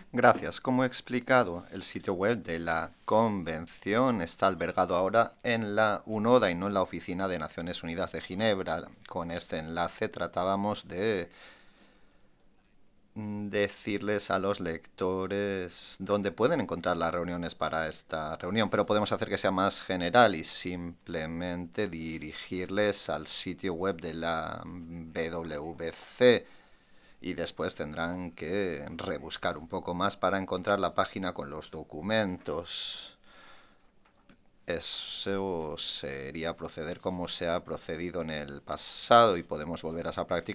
Gracias. Como he explicado, el sitio web de la convención está albergado ahora en la UNODA y no en la Oficina de Naciones Unidas de Ginebra. Con este enlace tratábamos de decirles a los lectores dónde pueden encontrar las reuniones para esta reunión, pero podemos hacer que sea más general y simplemente dirigirles al sitio web de la WC y después tendrán que rebuscar un poco más para encontrar la página con los documentos. Eso sería proceder como se ha procedido en el pasado y podemos volver a esa práctica